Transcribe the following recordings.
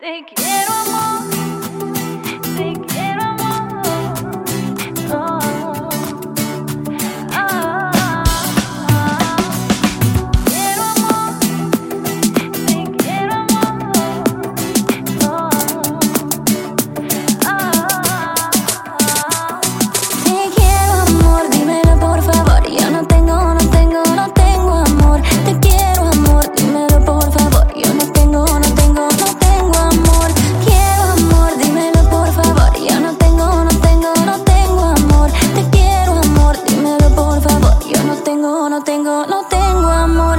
Te quiero amor, te quiero amor. Oh, quiero amor, te quiero amor. Oh, te quiero amor, dímelo por favor. Yo no tengo amor. Te quiero amor, dímelo por favor. Yo no tengo amor. Quiero amor, dímelo por favor. Yo no tengo amor. Te quiero amor, dímelo por favor. Yo no tengo amor.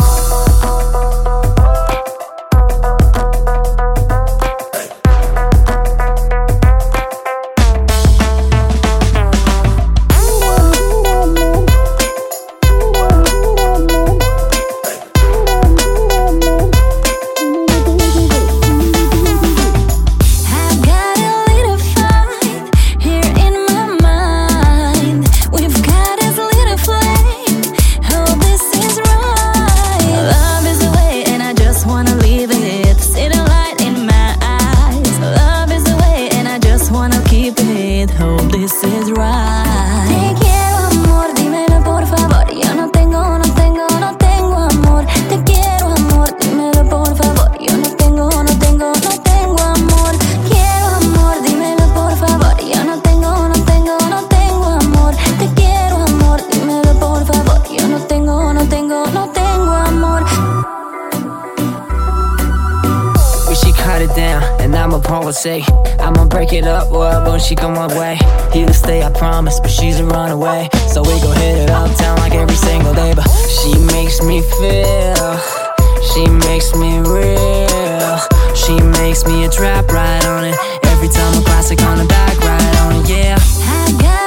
Hope this is right. Te quiero amor, dímelo por favor. Yo no tengo amor. Te quiero amor, dímelo por favor. Yo no tengo amor. Quiero amor, dímelo por favor. Yo no tengo amor. Te quiero amor, dímelo por favor. Yo no tengo amor. We should cut it down, and I'ma say I'ma break it up, well, when she come my way. Here to stay, I promise, but she's a runaway. So we gon' hit it uptown like every single day. But she makes me feel, she makes me real. She makes me a trap right on it. Every time a classic on the back, right on it, yeah. I got